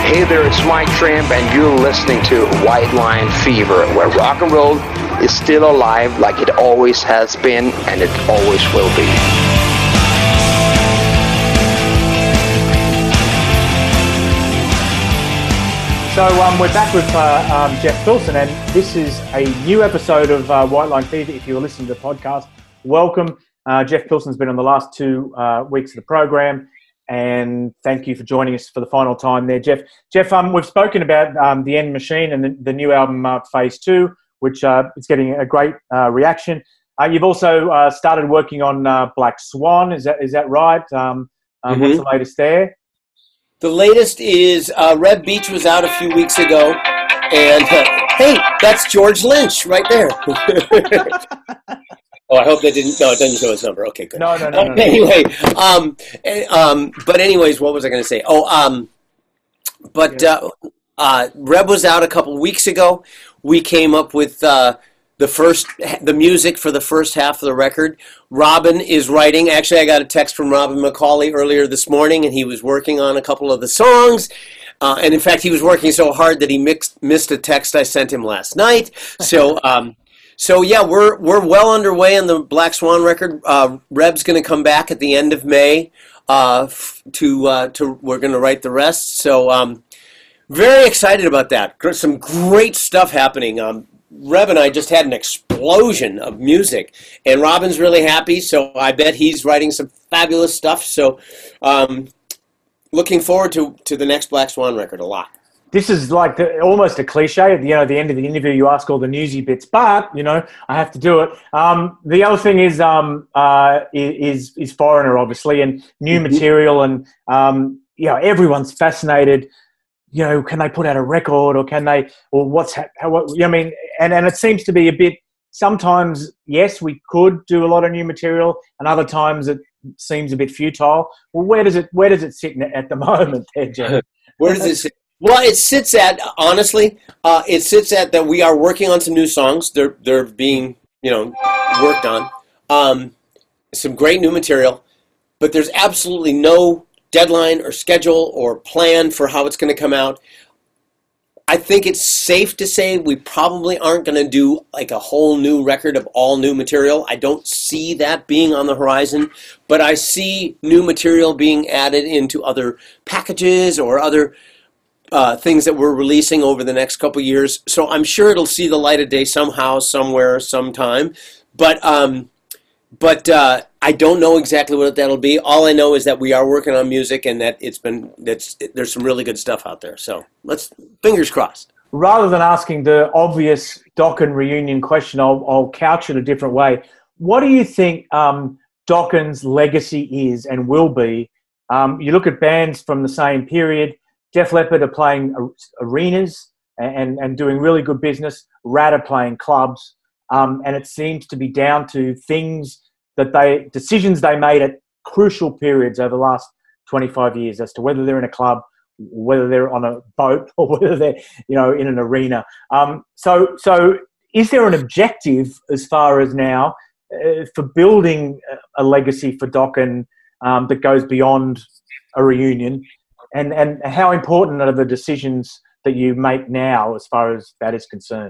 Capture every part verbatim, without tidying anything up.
Hey there, it's Mike Tramp, and you're listening to White Line Fever, where rock and roll is still alive like it always has been, and it always will be. So um, we're back with uh, um, Jeff Pilson, and this is a new episode of uh, White Line Fever. If you're listening to the podcast, welcome. Uh, Jeff Pilson's been on the last two uh, weeks of the program, and thank you for joining us for the final time there, Jeff. Jeff, um, we've spoken about um, The End Machine and the, the new album, uh, Phase two, which uh, is getting a great uh, reaction. Uh, you've also uh, started working on uh, Black Swan, is that is that right? Um, um, mm-hmm. What's the latest there? The latest is uh, Reb Beach was out a few weeks ago, and uh, hey, that's George Lynch right there. Oh, I hope that didn't. No, it doesn't show his number. Okay, good. No, no, no. Uh, no, no. Anyway, um, um, but anyways, what was I going to say? Oh, um, but uh, uh, Reb was out a couple weeks ago. We came up with uh, the first, the music for the first half of the record. Robin is writing. Actually, I got a text from Robin McCauley earlier this morning, and he was working on a couple of the songs. Uh, and in fact, he was working so hard that he mixed, missed a text I sent him last night. So. Um, So yeah, we're we're well underway on the Black Swan record. Uh, Reb's going to come back at the end of May uh, f- to uh, to we're going to write the rest. So um, very excited about that. Some great stuff happening. Um, Reb and I just had an explosion of music, and Robin's really happy. So I bet he's writing some fabulous stuff. So um, looking forward to to the next Black Swan record a lot. This is like the, almost a cliche. At the, you know, the end of the interview, you ask all the newsy bits, but you know, I have to do it. Um, the other thing is, um, uh, is is Foreigner, obviously, and new mm-hmm. material, and um, you know, everyone's fascinated. You know, can they put out a record, or can they, or what's how? What, you know, I mean, and and it seems to be a bit. Sometimes, yes, we could do a lot of new material, and other times it seems a bit futile. Well, where does it where does it sit at the moment, there, Jeff? Where does it sit? Well, it sits at, honestly, uh, it sits at that we are working on some new songs. They're they're being, you know, worked on. Um, some great new material, but there's absolutely no deadline or schedule or plan for how it's going to come out. I think it's safe to say we probably aren't going to do like a whole new record of all new material. I don't see that being on the horizon, but I see new material being added into other packages or other Uh, things that we're releasing over the next couple of years. So I'm sure it'll see the light of day somehow, somewhere, sometime. But um, but uh, I don't know exactly what that'll be. All I know is that we are working on music, and that it's been that's there's some really good stuff out there. So let's fingers crossed. Rather than asking the obvious Dokken reunion question, I'll, I'll couch it a different way. What do you think um, Dokken's legacy is and will be? Um, you look at bands from the same period. Def Leppard are playing arenas and, and doing really good business. Rat are playing clubs. Um, and it seems to be down to things that they, decisions they made at crucial periods over the last twenty-five years as to whether they're in a club, whether they're on a boat, or whether they're, you know, in an arena. Um, so, so is there an objective as far as now uh, for building a legacy for Dokken um, that goes beyond a reunion? And and how important are the decisions that you make now as far as that is concerned?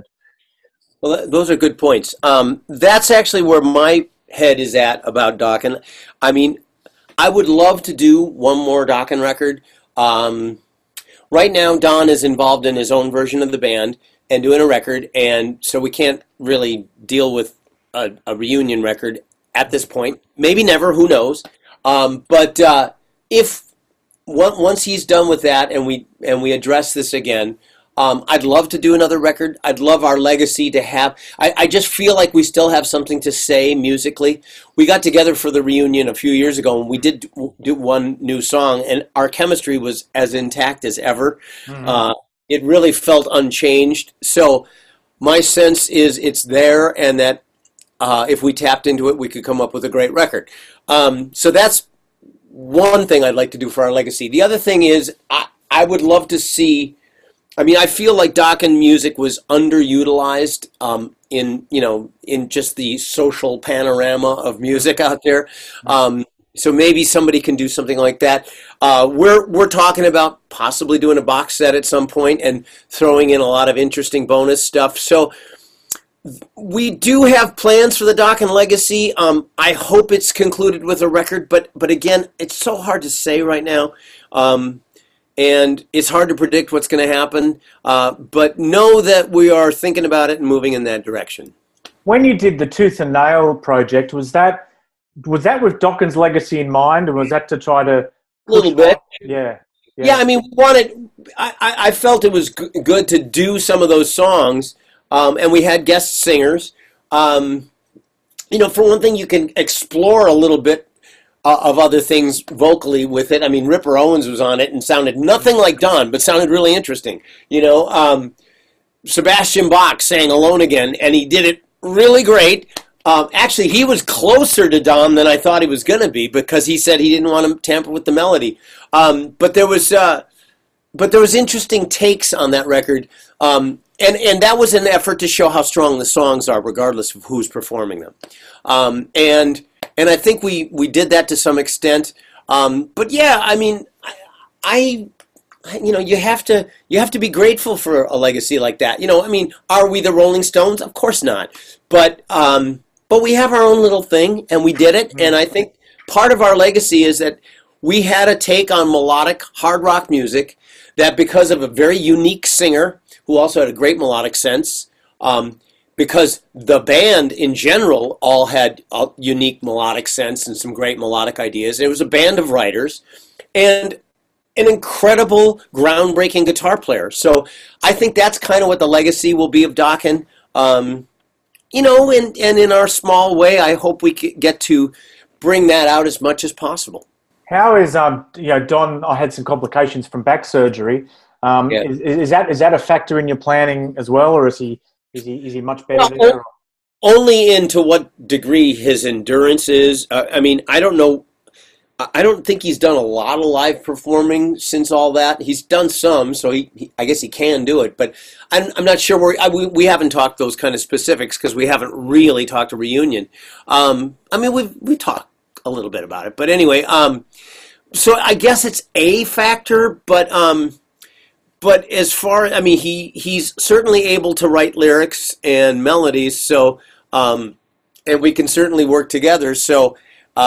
Well, those are good points. Um, that's actually where my head is at about Dokken. I mean, I would love to do one more Dokken record. Um, right now, Don is involved in his own version of the band and doing a record, and so we can't really deal with a, a reunion record at this point. Maybe never, who knows? Um, but uh, if once he's done with that, and we and we address this again, um, I'd love to do another record. I'd love our legacy to have. I, I just feel like we still have something to say musically. We got together for the reunion a few years ago, and we did do one new song, and our chemistry was as intact as ever. Mm-hmm. Uh, it really felt unchanged. So my sense is it's there, and that uh, if we tapped into it, we could come up with a great record. Um, so that's one thing I'd like to do for our legacy. The other thing is I, I would love to see, I mean, I feel like Dokken music was underutilized um, in, you know, in just the social panorama of music out there. Um, so maybe somebody can do something like that. Uh, we're we're talking about possibly doing a box set at some point and throwing in a lot of interesting bonus stuff. So we do have plans for the Dokken Legacy. Um, I hope it's concluded with a record, but but again, it's so hard to say right now, um, and it's hard to predict what's going to happen. Uh, but know that we are thinking about it and moving in that direction. When you did the Tooth and Nail project, was that was that with Dokken's Legacy in mind, or was that to try to A little bit, yeah, yeah. yeah I mean, we wanted. I, I felt it was g- good to do some of those songs. Um, and we had guest singers. Um, you know, for one thing, you can explore a little bit uh, of other things vocally with it. I mean, Ripper Owens was on it and sounded nothing like Don, but sounded really interesting. You know, um, Sebastian Bach sang Alone Again, and he did it really great. Um, actually, he was closer to Don than I thought he was going to be because he said he didn't want to tamper with the melody. Um, but there was, uh, but there was interesting takes on that record. Um, And and that was an effort to show how strong the songs are, regardless of who's performing them. Um, and and I think we, we did that to some extent. Um, but yeah, I mean, I, I you know you have to you have to be grateful for a legacy like that. You know, I mean, are we the Rolling Stones? Of course not. But um, but we have our own little thing, and we did it. And I think part of our legacy is that we had a take on melodic hard rock music that, because of a very unique singer who also had a great melodic sense, um, because the band in general all had a unique melodic sense and some great melodic ideas. It was a band of writers and an incredible, groundbreaking guitar player. So I think that's kind of what the legacy will be of Dokken. Um, you know, and, and in our small way, I hope we get to bring that out as much as possible. How is, um, you know, Don, I had some complications from back surgery. Um, Yeah. is, is that is that a factor in your planning as well, or is he is he is he much better Well, there? Only into what degree his endurance is. Uh, I mean, I don't know. I I don't think he's done a lot of live performing since all that. He's done some, so he, he I guess he can do it. But I'm I'm not sure where I, we we haven't talked those kind of specifics because we haven't really talked a reunion. Um, I mean, we we talked a little bit about it, but anyway. Um, so I guess it's a factor, but. Um, But as far, I mean, he, he's certainly able to write lyrics and melodies, so, um, and we can certainly work together, so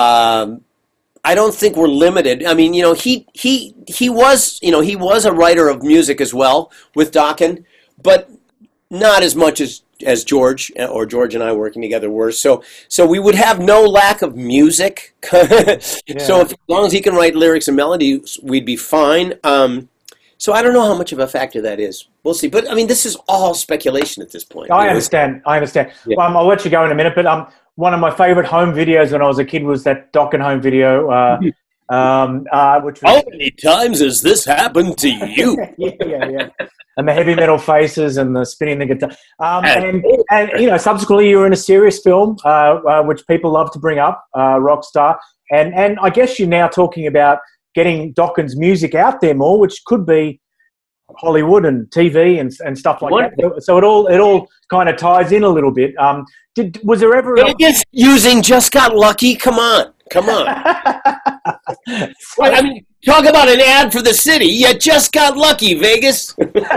um, I don't think we're limited. I mean, you know, he, he, he was, you know, he was a writer of music as well with Dokken, but not as much as, as George or George and I working together were, so, so we would have no lack of music, yeah. So if, as long as he can write lyrics and melodies, we'd be fine. Um, So I don't know how much of a factor that is. We'll see. But, I mean, this is all speculation at this point. I understand. I understand. Yeah. Um, I'll let you go in a minute, but um, one of my favorite home videos when I was a kid was that Dokken home video, uh, um, uh, which was... How many times has this happened to you? yeah, yeah, yeah. And the heavy metal faces and the spinning the guitar. Um, and, and, you know, subsequently you were in a serious film, uh, uh, which people love to bring up, uh, Rockstar. And, and I guess you're now talking about getting Dokken's music out there more, which could be Hollywood and T V and and stuff like what? that. So it all it all kind of ties in a little bit. Um, did was there ever? A- Vegas using Just Got Lucky? Come on, come on. Well, I mean, talk about an ad for the city. You just got lucky, Vegas.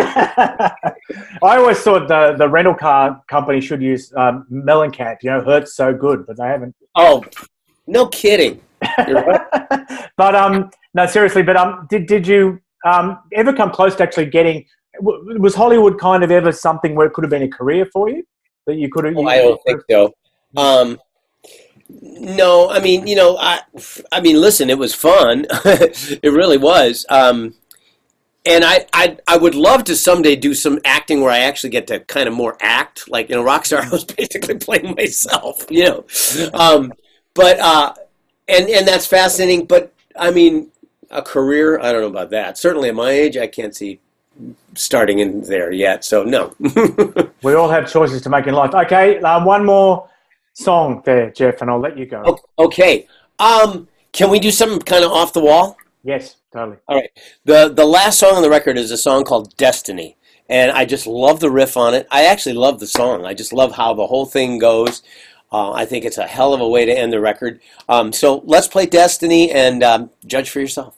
I always thought the the rental car company should use um, Mellencamp. You know, Hurts so good, but they haven't. Oh, no kidding. You're right. But um, no, seriously. But um, did did you um ever come close to actually getting? W- was Hollywood kind of ever something where it could have been a career for you that you could have? Oh, I don't think so. Um, no, I mean, you know, I, I mean, listen, it was fun. It really was. Um, and I, I, I would love to someday do some acting where I actually get to kind of more act. Like, you know, Rockstar, I was basically playing myself, you know. Um, but, uh, and, and that's fascinating. But, I mean, a career, I don't know about that. Certainly at my age, I can't see starting in there yet. So, no. We all have choices to make in life. Okay, um, one more song there, Jeff, and I'll let you go. Okay. Um, can we do something kind of off the wall? Yes, totally. All right. The the last song on the record is a song called Destiny. And I just love the riff on it. I actually love the song. I just love how the whole thing goes. Uh, I think it's a hell of a way to end the record. Um, so let's play Destiny and um, judge for yourself.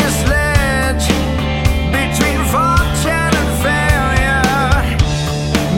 Precarious ledge between fortune and failure.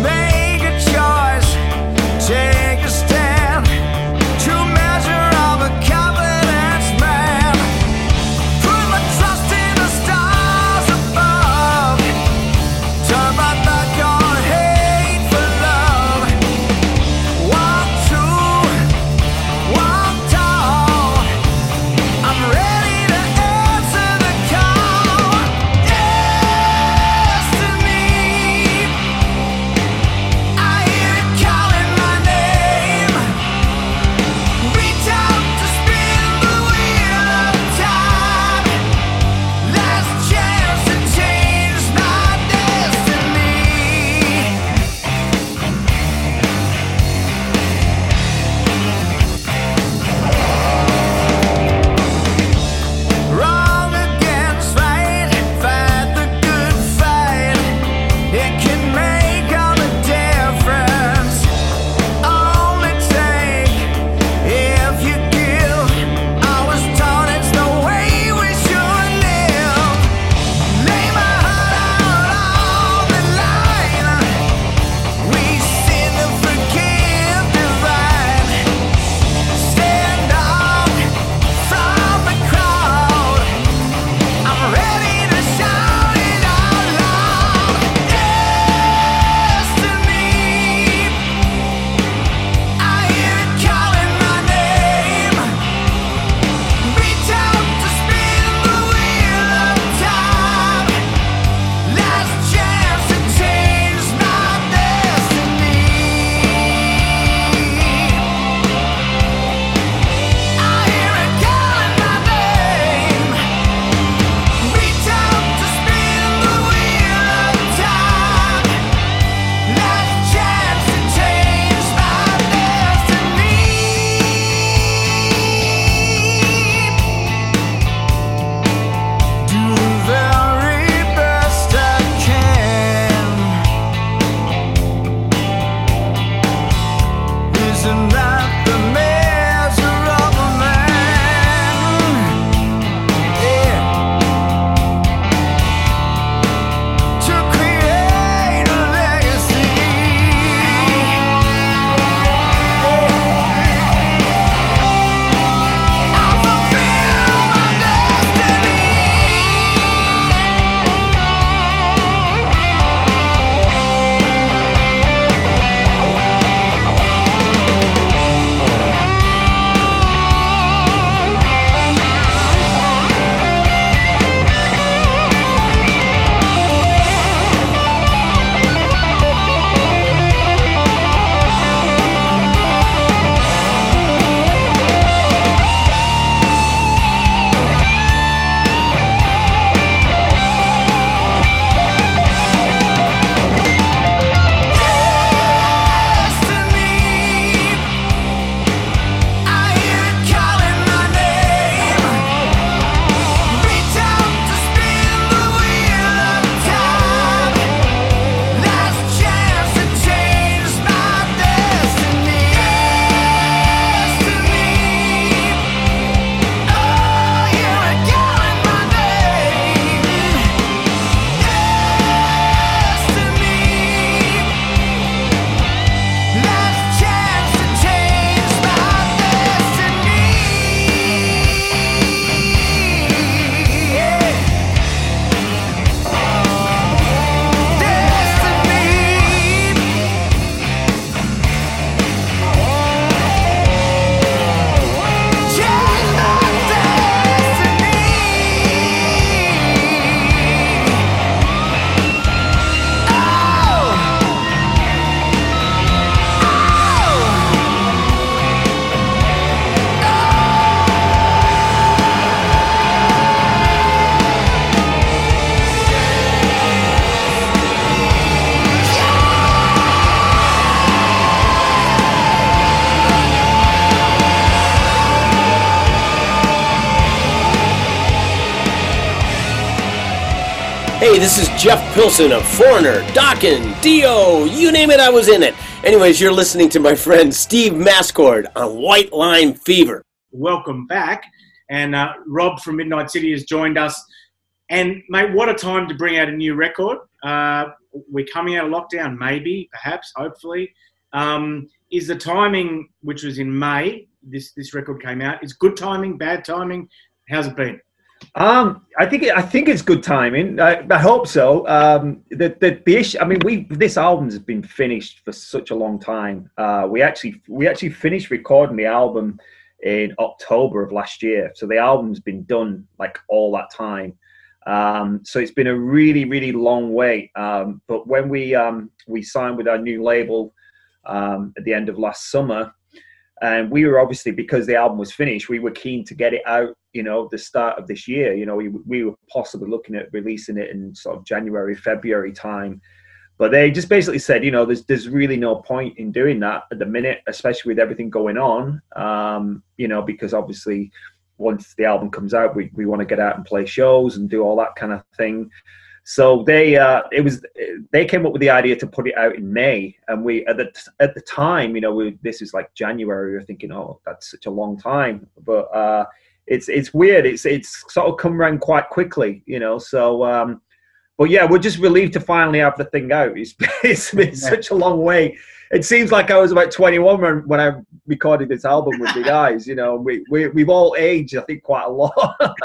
Hey, this is Jeff Pilson of Foreigner, Dokken, Dio, you name it, I was in it. Anyways, you're listening to my friend Steve Mascord on White Line Fever. Welcome back. And uh, Rob from Midnight City has joined us. And, mate, what a time to bring out a new record. Uh, we're coming out of lockdown, maybe, perhaps, hopefully. Um, is the timing, which was in May, this, this record came out, is good timing, bad timing? How's it been? Um, I think it, I think it's good timing. I, I hope so. Um, the, the the issue. I mean, we this album has been finished for such a long time. Uh, we actually we actually finished recording the album in October of last year. So the album's been done like all that time. Um, so it's been a really really long wait. Um, but when we um, we signed with our new label um, at the end of last summer. And we were obviously, because the album was finished, we were keen to get it out, you know, the start of this year. You know, we we were possibly looking at releasing it in sort of January, February time. But they just basically said, you know, there's there's really no point in doing that at the minute, especially with everything going on, um, you know, because obviously once the album comes out, we, we want to get out and play shows and do all that kind of thing. So they uh, it was they came up with the idea to put it out in May, and we at the at the time, you know, we, this is like January. We were thinking, oh, that's such a long time, but uh, it's it's weird. It's it's sort of come around quite quickly, you know. So, um, but yeah, we're just relieved to finally have the thing out. It's it's been yeah. such a long way. It seems like I was about twenty-one when, when I recorded this album with the guys. You know, we, we, we've all aged, I think, quite a lot.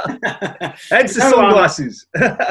Hence the sunglasses.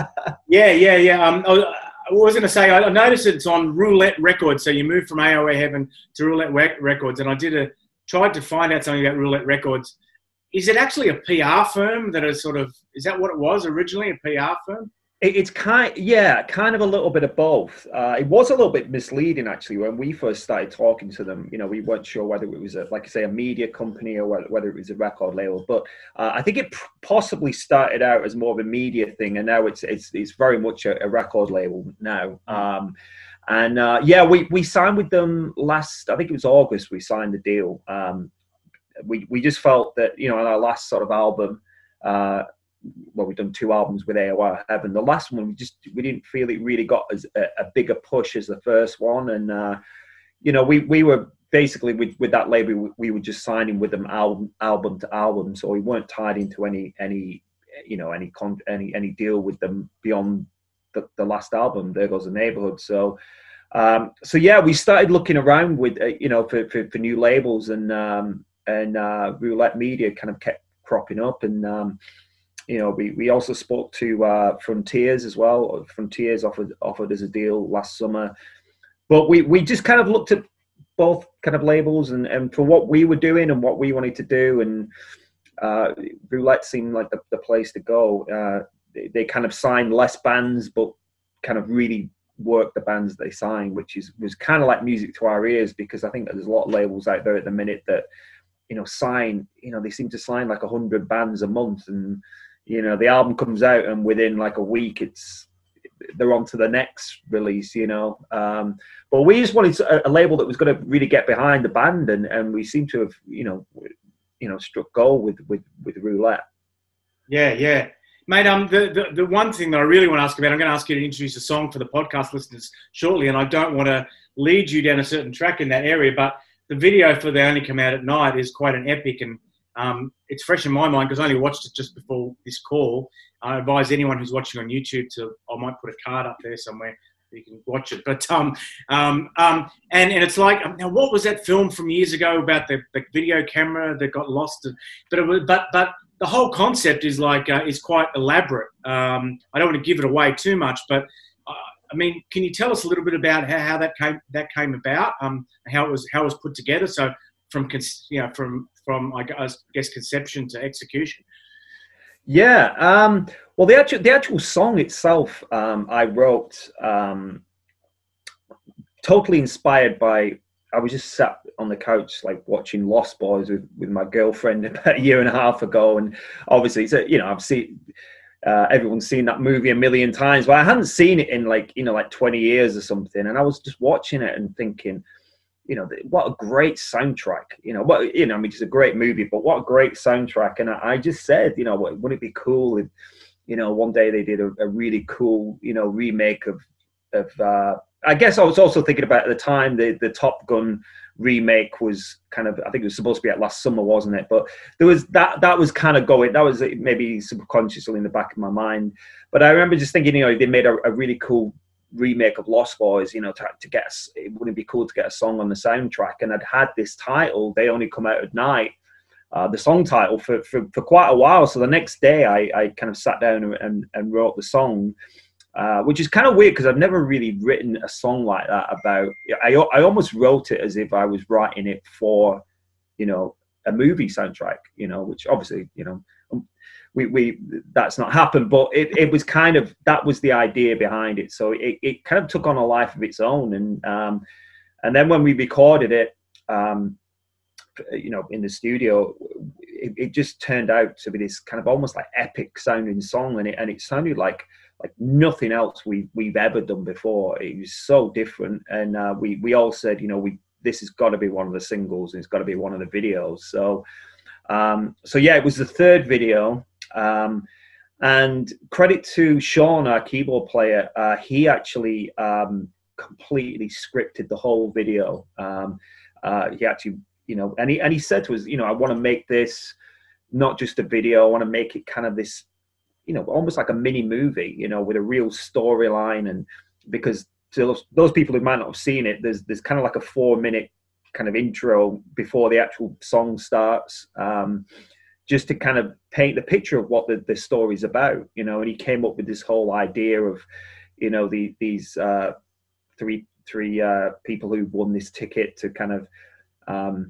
yeah, yeah, yeah. Um, I was going to say, I noticed it's on Roulette Records. So you moved from A O A Heaven to Roulette Records. And I did a tried to find out something about Roulette Records. Is it actually a P R firm that is sort of, is that what it was originally, a P R firm? It's kind, yeah, kind of a little bit of both. Uh, it was a little bit misleading actually when we first started talking to them. You know, we weren't sure whether it was a, like I say, a media company or whether it was a record label. But uh, I think it possibly started out as more of a media thing, and now it's it's it's very much a, a record label now. Um, and uh, yeah, we we signed with them last, I think it was August. We signed the deal. Um, we we just felt that, you know, on our last sort of album. Uh, well, we've done two albums with A O A Heaven. The last one, we just we didn't feel it really got as a, a bigger push as the first one, and uh, you know, we we were basically with, with that label, we, we were just signing with them album album to album, so we weren't tied into any any you know any con- any any deal with them beyond the, the last album. There Goes the Neighborhood. So. Um, so yeah, we started looking around with uh, you know for, for for new labels, and um, and uh, Roulette Media kind of kept cropping up, and. Um, You know, we, we also spoke to uh, Frontiers as well. Frontiers offered offered us a deal last summer. But we, we just kind of looked at both kind of labels and, and for what we were doing and what we wanted to do. And uh, Roulette seemed like the, the place to go. Uh, they, they kind of signed less bands, but kind of really worked the bands they signed, which is was kind of like music to our ears, because I think that there's a lot of labels out there at the minute that, you know, sign, you know, they seem to sign like a hundred bands a month, and you know, the album comes out and within like a week, it's they're on to the next release, you know. Um, but we just wanted a, a label that was going to really get behind the band, and, and we seem to have, you know, you know, struck gold with, with, with Roulette. Yeah, yeah. Mate, um, the, the, the one thing that I really want to ask about, I'm going to ask you to introduce a song for the podcast listeners shortly, and I don't want to lead you down a certain track in that area, but the video for They Only Come Out at Night is quite an epic, and Um, it's fresh in my mind because I only watched it just before this call. I advise anyone who's watching on YouTube to, I might put a card up there somewhere you can watch it. But um, um, um, and and it's like, now what was that film from years ago about the, the video camera that got lost? But it was, but but the whole concept is like uh, is quite elaborate. Um, I don't want to give it away too much, but uh, I mean, can you tell us a little bit about how, how that came that came about? Um, how it was how it was put together? So from you know from from I guess conception to execution. Yeah. Um, well, the actual the actual song itself, um, I wrote um, totally inspired by. I was just sat on the couch, like watching Lost Boys with, with my girlfriend about a year and a half ago, and obviously, it's a, you know, I've seen uh, everyone's seen that movie a million times, but I hadn't seen it in like you know like twenty years or something, and I was just watching it and thinking, you know, what a great soundtrack. You know, what you know, I mean, it's a great movie, but what a great soundtrack. And I, I just said, you know, wouldn't it be cool if, you know, one day they did a, a really cool, you know, remake of, of uh, I guess I was also thinking about at the time, the, the Top Gun remake was kind of, I think it was supposed to be at last summer, wasn't it? But there was that, that was kind of going, that was maybe subconsciously in the back of my mind. But I remember just thinking, you know, they made a, a really cool remake of Lost Boys, you know, to, to get, a, it wouldn't be cool to get a song on the soundtrack. And I'd had this title, They Only Come Out at Night, uh, the song title for, for, for quite a while. So the next day I, I kind of sat down and, and, and wrote the song, uh, which is kind of weird because I've never really written a song like that about, I, I almost wrote it as if I was writing it for, you know, a movie soundtrack, you know, which obviously, you know, we, we that's not happened, but it, it was kind of, that was the idea behind it. So it, it kind of took on a life of its own. And, um, and then when we recorded it, um, you know, in the studio, it, it just turned out to be this kind of almost like epic sounding song, and it and it sounded like like nothing else we we've ever done before. It was so different, and uh, we we all said, you know, we this has got to be one of the singles, and it's got to be one of the videos. So, um, so yeah, it was the third video, um, and credit to Sean, our keyboard player. Uh, he actually um, completely scripted the whole video. Um, uh, he actually. You know, and he and he said to us, you know, I want to make this not just a video. I want to make it kind of this, you know, almost like a mini movie, you know, with a real storyline. And because to those, those people who might not have seen it, there's there's kind of like a four minute kind of intro before the actual song starts, um, just to kind of paint the picture of what the, the story's about, you know. And he came up with this whole idea of, you know, the these uh, three three uh, people who won this ticket to kind of. Um,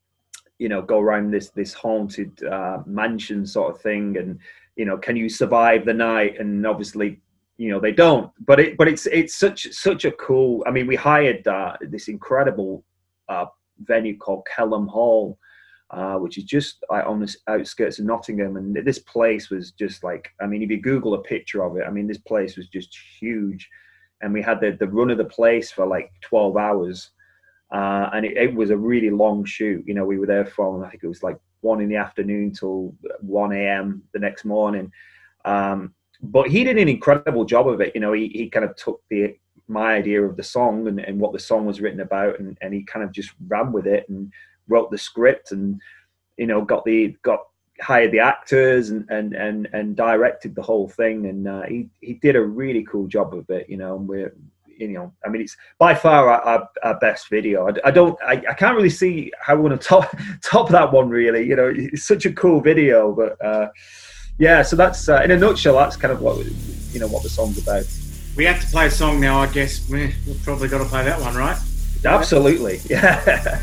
you know, go around this this haunted uh, mansion sort of thing, and you know, can you survive the night? And obviously, you know, they don't. But it, but it's it's such such a cool. I mean, we hired uh, this incredible uh, venue called Kellam Hall, uh, which is just like on the outskirts of Nottingham, and this place was just like, I mean, if you Google a picture of it, I mean, this place was just huge, and we had the the run of the place for like twelve hours. Uh, and it, it was a really long shoot. You know, we were there from, I think it was like one in the afternoon till one a.m. the next morning. Um, but he did an incredible job of it. You know, he, he kind of took the my idea of the song and, and what the song was written about, and, and he kind of just ran with it and wrote the script, and, you know, got the got hired the actors and and and, and directed the whole thing. And uh, he, he did a really cool job of it, you know, and we're, you know, I mean, it's by far our, our, our best video. I, I don't, I, I can't really see how we're going to top top that one, really. You know, it's such a cool video, but uh, yeah. So that's uh, in a nutshell. That's kind of what, you know, what the song's about. We have to play a song now, I guess. We've probably got to play that one, right? Absolutely, yeah.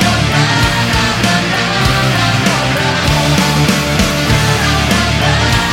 Bye.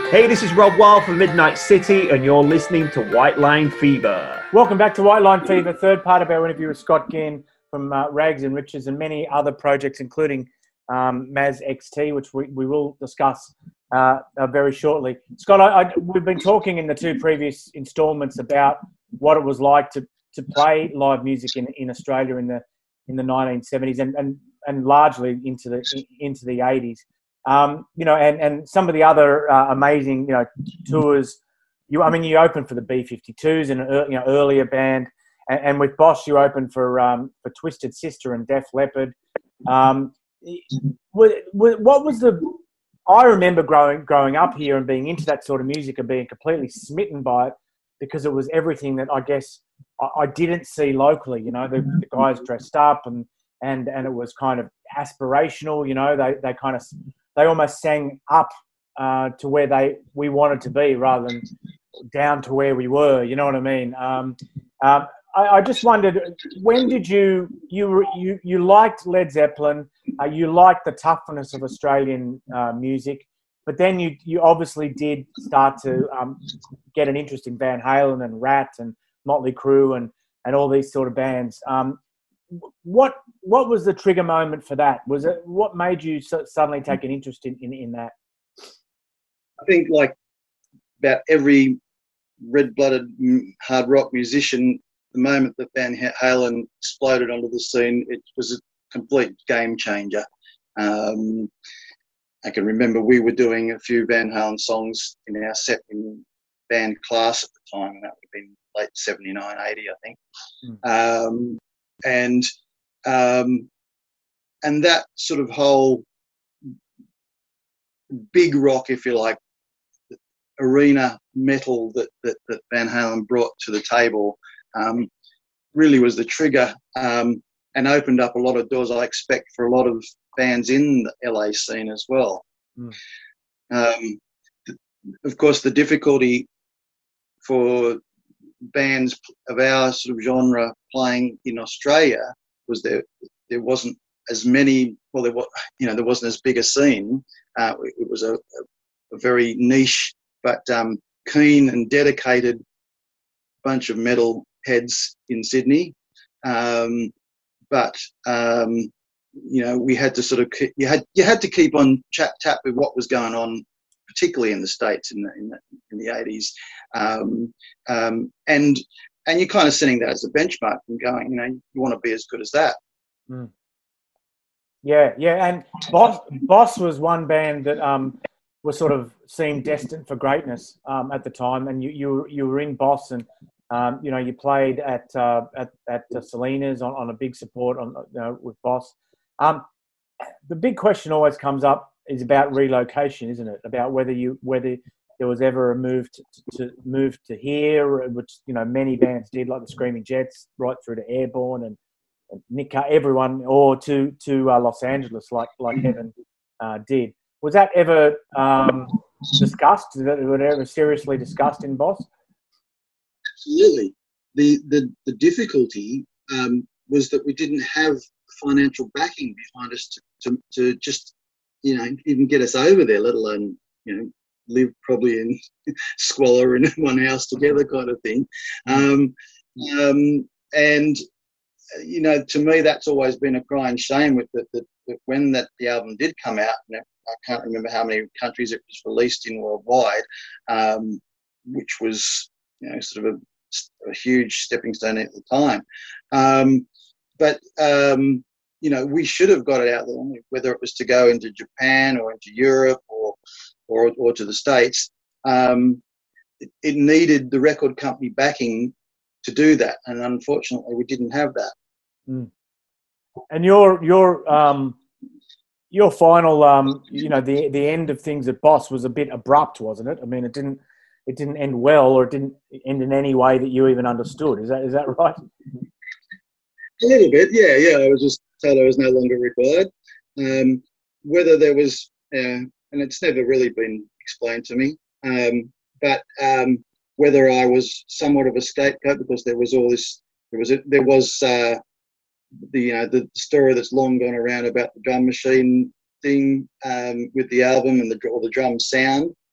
Hey, this is Rob Wild from Midnight City, and you're listening to White Line Fever. Welcome back to White Line Fever, third part of our interview with Scott Ginn from uh, Rags and Riches and many other projects, including um, Maz X T, which we, we will discuss uh, uh, very shortly. Scott, I, I, we've been talking in the two previous installments about what it was like to, to play live music in, in Australia in the in the nineteen seventies and, and, and largely into the into the eighties. Um, you know, and, and some of the other uh, amazing, you know, tours. You, I mean, you opened for the B fifty-twos and an you know earlier band, and, and with Boss, you opened for um, for Twisted Sister and Def Leppard. Um, what, what was the? I remember growing growing up here and being into that sort of music and being completely smitten by it because it was everything that I guess I, I didn't see locally. You know, the, the guys dressed up and and and it was kind of aspirational. You know, they they kind of they almost sang up uh, to where they we wanted to be rather than down to where we were. You know what I mean? Um, um, I, I just wondered, when did you you you you liked Led Zeppelin? Uh, you liked the toughness of Australian uh, music, but then you you obviously did start to um, get an interest in Van Halen and Rat and Motley Crue and and all these sort of bands. Um, What what was the trigger moment for that? Was it what made you so, suddenly take an interest in, in, in that? I think like about every red-blooded hard rock musician, the moment that Van Halen exploded onto the scene, it was a complete game changer. Um, I can remember we were doing a few Van Halen songs in our set in band class at the time, and that would have been late seventy-nine, eighty, I think. Mm. Um, and um, and that sort of whole big rock, if you like, arena metal that, that, that Van Halen brought to the table um, really was the trigger um, and opened up a lot of doors, I expect, for a lot of bands in the L A scene as well. Mm. Um, th- of course, the difficulty for bands of our sort of genre playing in Australia was there there wasn't as many, well, there was, you know, there wasn't as big a scene. Uh, it, it was a, a, a very niche but um, keen and dedicated bunch of metal heads in Sydney. Um, but um, you know, we had to sort of you had you had to keep on chat tap with what was going on, particularly in the States in the in the, in the eighties, um, um, and and you're kind of setting that as a benchmark and going, you know, you want to be as good as that. Mm. Yeah, yeah, and Boss Boss was one band that um, was sort of seemed destined for greatness um, at the time, and you you you were in Boss, and um, you know you played at uh, at at uh, Salinas on, on a big support on you know, with Boss. Um, the big question always comes up is about relocation, isn't it? About whether you whether there was ever a move to, to move to here, which you know many bands did, like the Screaming Jets, right through to Airborne and, and Nick, everyone, or to to uh, Los Angeles, like like Heaven uh, did. Was that ever um, discussed? Was that ever seriously discussed in Boss? Absolutely. The the the difficulty um, was that we didn't have financial backing behind us to, to to just you know even get us over there, let alone you know live probably in squalor in one house together kind of thing. Um, um, and you know, to me, that's always been a crying shame with the, the, the when that the album did come out. And I can't remember how many countries it was released in worldwide, um, which was you know sort of a, a huge stepping stone at the time. Um, but um, you know, we should have got it out there, whether it was to go into Japan or into Europe or or, or to the States. Um, it, it needed the record company backing to do that, and unfortunately, we didn't have that. Mm. And your your um, your final, um, you know, the the end of things at Boss was a bit abrupt, wasn't it? I mean, it didn't it didn't end well, or it didn't end in any way that you even understood. Is that is that right? A little bit, yeah, yeah. I was just told I was no longer required. Um, whether there was, uh, and it's never really been explained to me, um, but um, whether I was somewhat of a scapegoat because there was all this, there was a, there was uh, the you know the story that's long gone around about the drum machine thing um, with the album and the or the drum sound.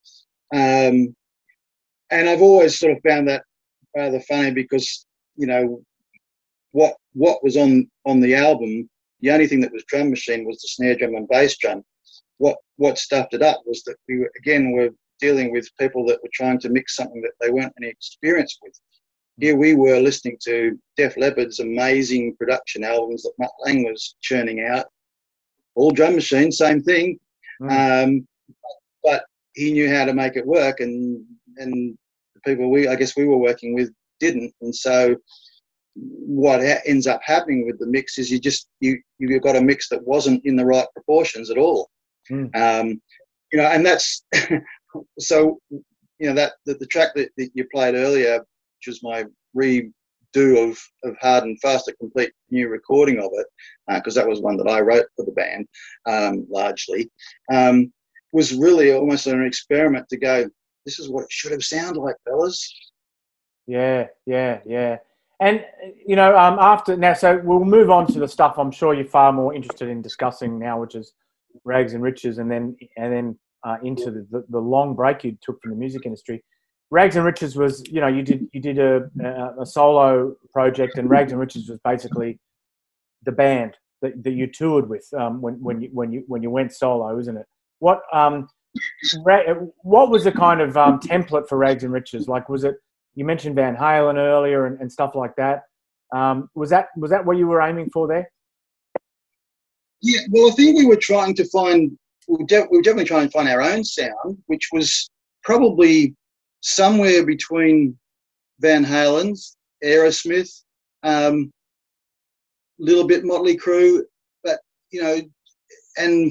Um, and I've always sort of found that rather funny because, you know, what what was on, on the album, the only thing that was drum machine was the snare drum and bass drum. What what stuffed it up was that we were, again, were dealing with people that were trying to mix something that they weren't any experience with. Here we were listening to Def Leppard's amazing production albums that Mutt Lange was churning out, all drum machine, same thing. Mm. Um, but he knew how to make it work, and and the people we, I guess we were working with didn't. And so what ha- ends up happening with the mix is you just, you, you've got a mix that wasn't in the right proportions at all. Mm. Um, you know, and that's, so, you know, that the, the track that, that you played earlier, which was my redo of, of Hard and Fast, a complete new recording of it, because uh, that was one that I wrote for the band, um, largely, um, was really almost an experiment to go, this is what it should have sounded like, fellas. Yeah, yeah, yeah. And, you know, um, after now, so we'll move on to the stuff I'm sure you're far more interested in discussing now, which is Rags and Riches, and then and then uh, into the, the, the long break you took from the music industry. Rags and Riches was, you know, you did you did a, a, a solo project, and Rags and Riches was basically the band that, that you toured with um, when when you when you when you went solo, isn't it? What um, what was the kind of um, template for Rags and Riches? Like, was it? You mentioned Van Halen earlier and, and stuff like that. Um, was that was that what you were aiming for there? Yeah, well, I think we were trying to find, we were, de- we were definitely trying to find our own sound, which was probably somewhere between Van Halen's, Aerosmith, a um, little bit Motley Crue, but, you know, and,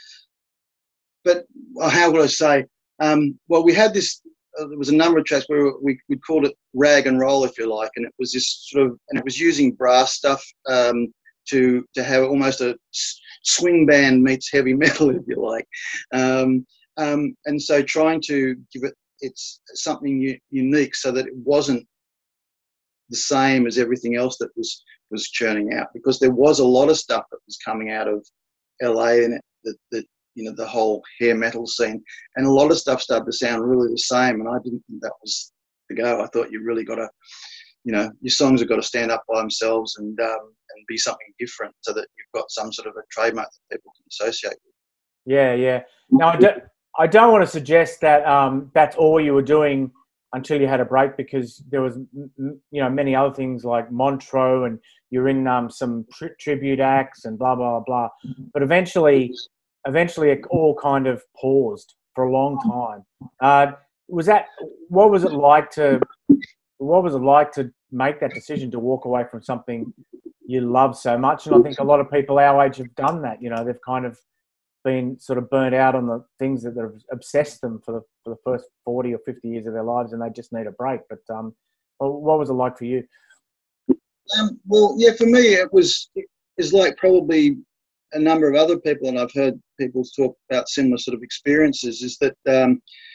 but how would I say? Um, well, we had this, Uh, there was a number of tracks where we we called it rag and roll, if you like, and it was this sort of, and it was using brass stuff um, to to have almost a swing band meets heavy metal, if you like, um, um, and so trying to give it it's something u- unique so that it wasn't the same as everything else that was was churning out, because there was a lot of stuff that was coming out of L A and it, that that. you know, the whole hair metal scene, and a lot of stuff started to sound really the same, and I didn't think that was the go. I thought you really got to, you know, your songs have got to stand up by themselves and um, and be something different, so that you've got some sort of a trademark that people can associate with. Yeah, yeah. Now, I don't, I don't want to suggest that um, that's all you were doing until you had a break, because there was, you know, many other things like Montreux, and you're in um, some tri- tribute acts and blah, blah, blah. But eventually... Eventually, it all kind of paused for a long time. Uh, was that? What was it like to? What was it like to make that decision to walk away from something you love so much? And I think a lot of people our age have done that. You know, they've kind of been sort of burnt out on the things that have obsessed them for the for the first forty or fifty years of their lives, and they just need a break. But um, what was it like for you? Um, well, yeah, for me, it was it's like probably a number of other people, and I've heard people talk about similar sort of experiences, is that um,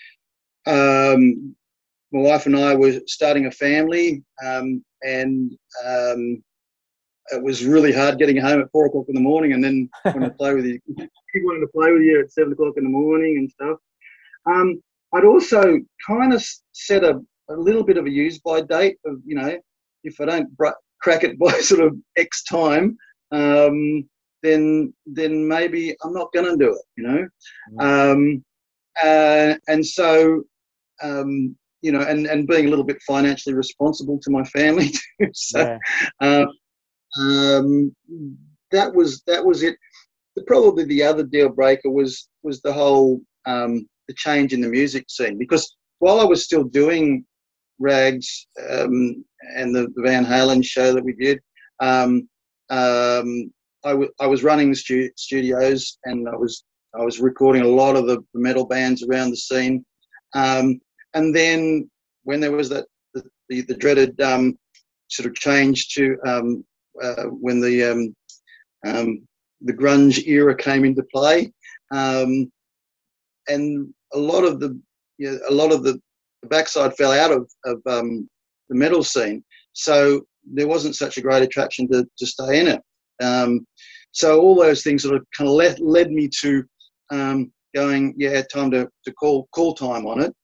um, my wife and I were starting a family, um, and um, it was really hard getting home at four o'clock in the morning, and then wanting to play with you. He wanted to play with you at seven o'clock in the morning and stuff. Um, I'd also kind of set a, a little bit of a use-by date of, you know, if I don't br- crack it by sort of X time, um, then then maybe I'm not going to do it, you know. Mm. Um, uh, and so, um, you know, and, and being a little bit financially responsible to my family too. So yeah. uh, um, that was that was it. The, probably the other deal breaker was was the whole um, the change in the music scene, because while I was still doing Rags um, and the, the Van Halen show that we did, um, um, I, w- I was running the stu- studios, and I was I was recording a lot of the, the metal bands around the scene. Um, and then when there was that the, the, the dreaded um, sort of change to um, uh, when the um, um, the grunge era came into play, um, and a lot of the you know, a lot of the, the backside fell out of, of um, the metal scene, so there wasn't such a great attraction to, to stay in it. Um, so all those things sort of kind of led, led me to um, going, yeah, time to, to call call time on it.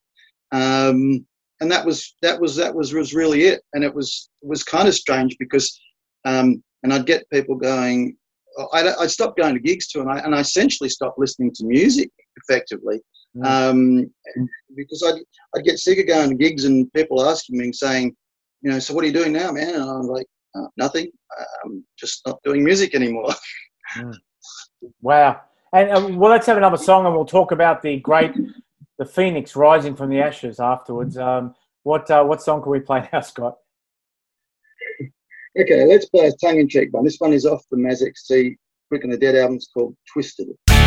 Um, and that was that was that was was really it. And it was it was kind of strange because, um, and I'd get people going. I'd, I'd stop going to gigs too, and I and I essentially stopped listening to music effectively, mm. um, because I'd I'd get sick of going to gigs and people asking me and saying, you know, so what are you doing now, man? And I'm like, oh, nothing. I'm just not doing music anymore. Mm. Wow. And uh, well, let's have another song, and we'll talk about the great, the Phoenix rising from the ashes afterwards. Um, what uh, what song can we play now, Scott? Okay, let's play a tongue-in-cheek one. This one is off the Maz X T Quick and the Dead album. It's called Twisted.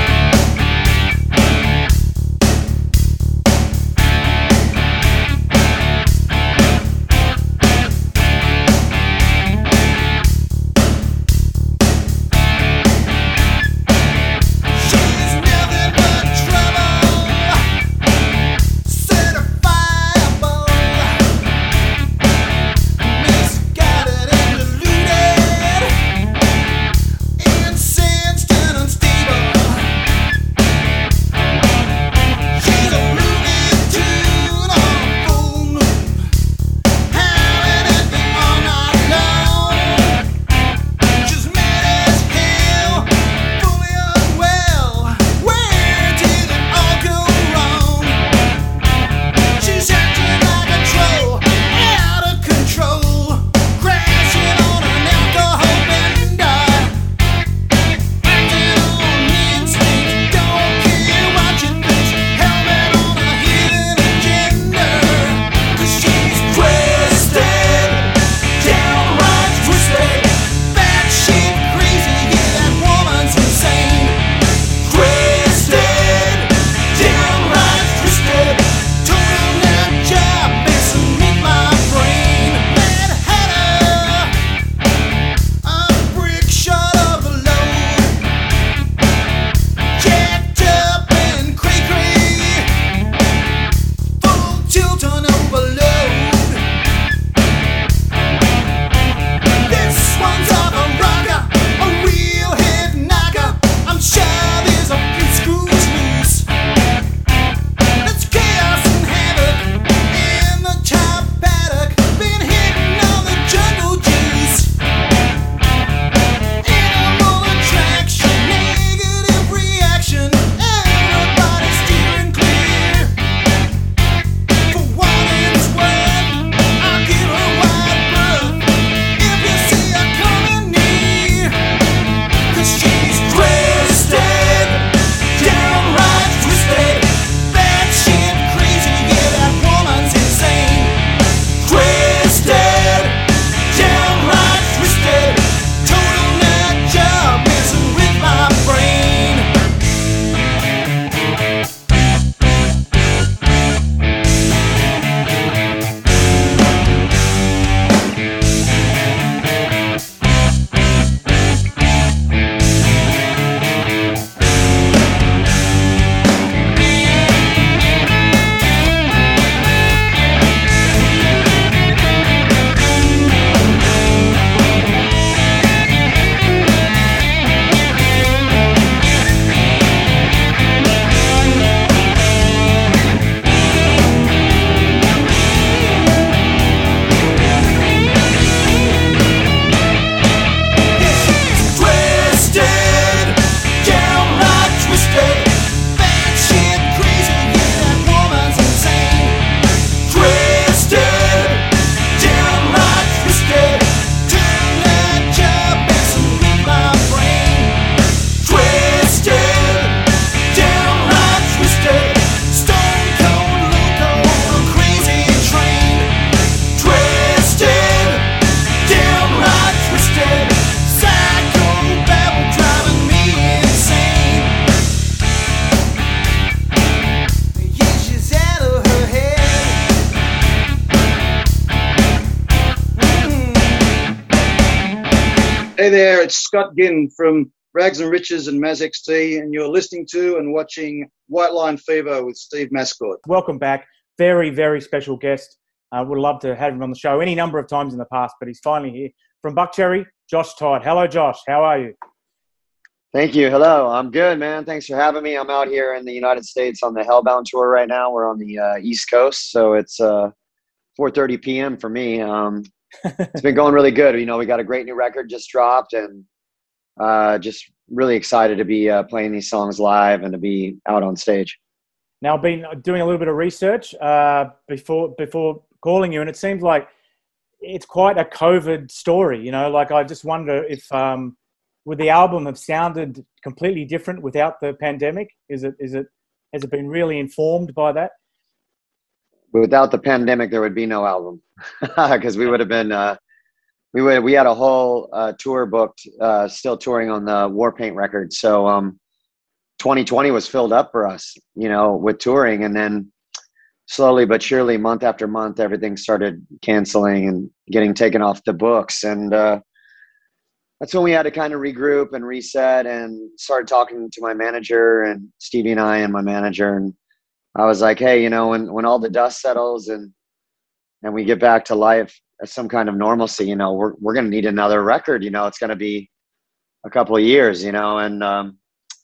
Hey there, it's Scott Ginn from Rags and Riches and Maz X T, and you're listening to and watching White Line Fever with Steve Mascord. Welcome back. Very, very special guest. Uh, would love to have him on the show any number of times in the past, but he's finally here. From Buckcherry, Josh Todd. Hello, Josh. How are you? Thank you. Hello. I'm good, man. Thanks for having me. I'm out here in the United States on the Hellbound tour right now. We're on the uh, East Coast, so it's uh, four thirty p.m. for me. Um, it's been going really good. You know, we got a great new record just dropped, and uh, just really excited to be uh, playing these songs live and to be out on stage. Now, I've been doing a little bit of research uh, before before calling you, and it seems like it's quite a COVID story. You know, like I just wonder if um, would the album have sounded completely different without the pandemic? Is it is it has it been really informed by that? Without the pandemic, there would be no album because we would have been uh, we would we had a whole uh, tour booked, uh, still touring on the Warpaint record. So um, twenty twenty was filled up for us, you know, with touring, and then slowly but surely, month after month, everything started canceling and getting taken off the books, and uh, that's when we had to kind of regroup and reset and started talking to my manager and Stevie and I and my manager. And I was like, hey, you know, when, when all the dust settles and, and we get back to life as some kind of normalcy, you know, we're, we're going to need another record, you know, it's going to be a couple of years, you know? And, um,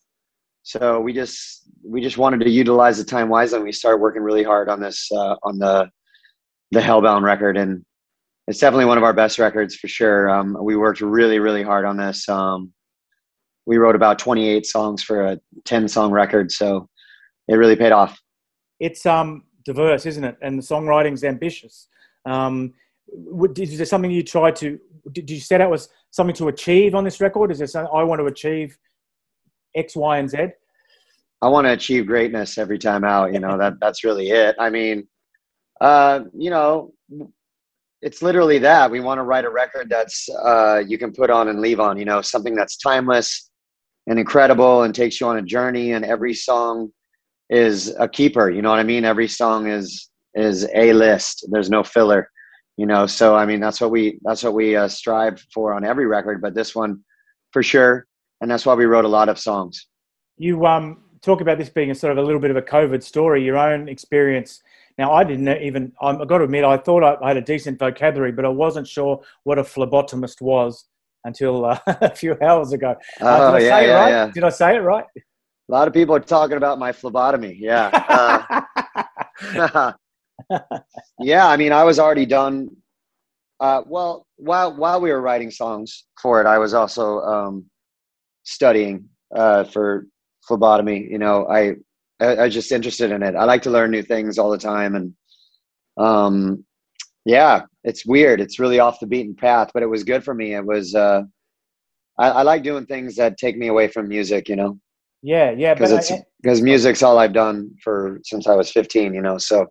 so we just, we just wanted to utilize the time wisely, and we started working really hard on this, uh, on the, the Hellbound record. And it's definitely one of our best records for sure. Um, we worked really, really hard on this. Um, we wrote about twenty-eight songs for a ten song record. So it really paid off. It's um, diverse, isn't it? And the songwriting's ambitious. Um, would, is there something you tried to, did you set out was something to achieve on this record? Is there something I want to achieve X, Y, and Z? I want to achieve greatness every time out. You know, that that's really it. I mean, uh, you know, it's literally that. We want to write a record that's uh, you can put on and leave on, you know, something that's timeless and incredible and takes you on a journey. And every song is a keeper. You know what I mean? Every song is is a list. There's no filler, you know. So I mean, that's what we that's what we uh, strive for on every record, but this one for sure. And that's why we wrote a lot of songs. You um, talk about this being a sort of a little bit of a COVID story, your own experience. Now, I didn't even, I've got to admit, I thought I had a decent vocabulary, but I wasn't sure what a phlebotomist was until uh, a few hours ago. Uh, oh, did I yeah, say it yeah, right? yeah. Did I say it right? A lot of people are talking about my phlebotomy. Yeah. Uh, yeah, I mean, I was already done. Uh, well, while while we were writing songs for it, I was also um, studying uh, for phlebotomy. You know, I, I I was just interested in it. I like to learn new things all the time, and um, yeah, it's weird. It's really off the beaten path, but it was good for me. It was. Uh, I, I like doing things that take me away from music. You know. Yeah, yeah, because it's because music's all I've done for since I was fifteen. You know, so.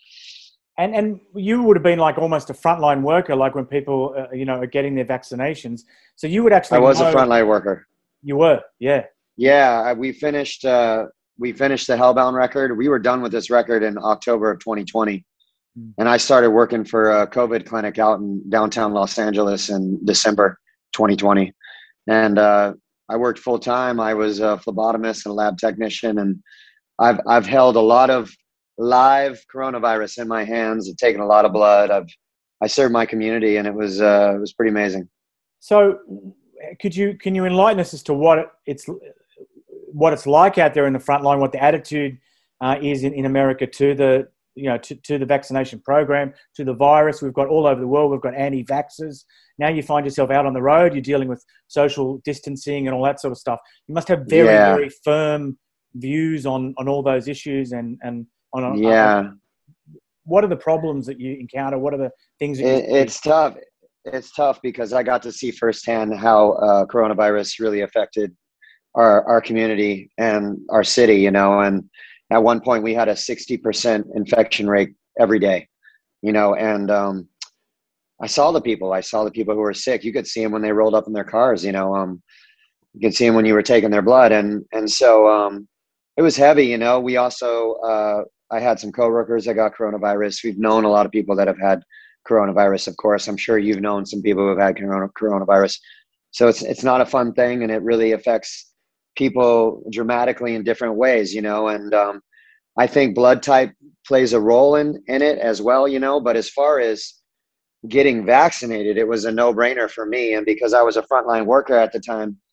And and you would have been like almost a frontline worker, like when people, uh, you know, are getting their vaccinations. So you would actually. I was know, a frontline worker. You were, yeah. Yeah, we finished. Uh, we finished the Hellbound record. We were done with this record in October of twenty twenty, mm. and I started working for a COVID clinic out in downtown Los Angeles in December twenty twenty, and uh, I worked full time. I was a phlebotomist and a lab technician, and I've I've held a lot of live coronavirus in my hands. I've taken a lot of blood. I've I served my community, and it was uh, it was pretty amazing. So, could you can you enlighten us as to what it, it's what it's like out there in the front line, what the attitude uh, is in, in America to the you know to, to the vaccination program, to the virus? We've got all over the world. We've got anti-vaxxers. Now you find yourself out on the road. You're dealing with social distancing and all that sort of stuff. You must have very yeah. very firm views on on all those issues and and. On a, yeah. Uh, what are the problems that you encounter? What are the things that you it, it's tough. It's tough because I got to see firsthand how uh, coronavirus really affected our, our community and our city, you know, and at one point we had a sixty percent infection rate every day, you know, and um, I saw the people, I saw the people who were sick. You could see them when they rolled up in their cars, you know, um, you could see them when you were taking their blood. And, and so um, it was heavy, you know. We also, uh, I had some coworkers that got coronavirus. We've known a lot of people that have had coronavirus, of course. I'm sure you've known some people who have had corona, coronavirus. So it's it's not a fun thing, and it really affects people dramatically in different ways, you know. And um, I think blood type plays a role in, in it as well, you know. But as far as getting vaccinated, it was a no-brainer for me. And because I was a frontline worker at the time,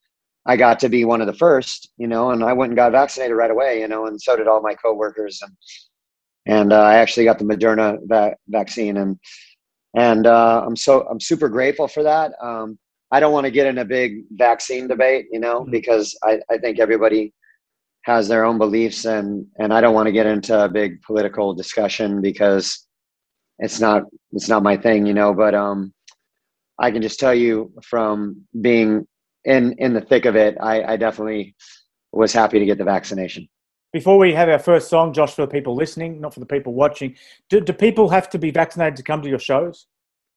I got to be one of the first, you know, and I went and got vaccinated right away, you know, and so did all my coworkers. And, and uh, I actually got the Moderna va- vaccine and, and uh, I'm so, I'm super grateful for that. Um, I don't want to get in a big vaccine debate, you know, because I, I think everybody has their own beliefs, and, and I don't want to get into a big political discussion because it's not, it's not my thing, you know, but um, I can just tell you from being in, in the thick of it, I, I definitely was happy to get the vaccination. Before we have our first song, Josh, for the people listening, not for the people watching, do, do people have to be vaccinated to come to your shows?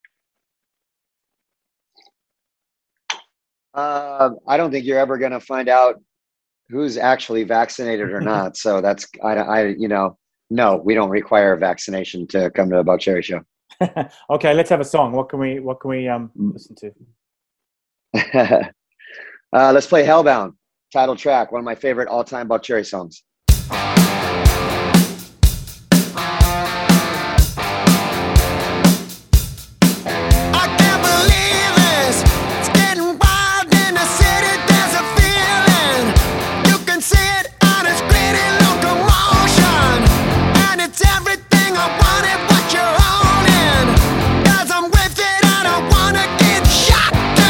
Uh, I don't think you're ever going to find out who's actually vaccinated or not. So that's, I, I, you know, no, we don't require a vaccination to come to a Buck Cherry show. Okay, let's have a song. What can we, what can we um, listen to? uh, let's play Hellbound, title track, one of my favorite all-time Buck Cherry songs.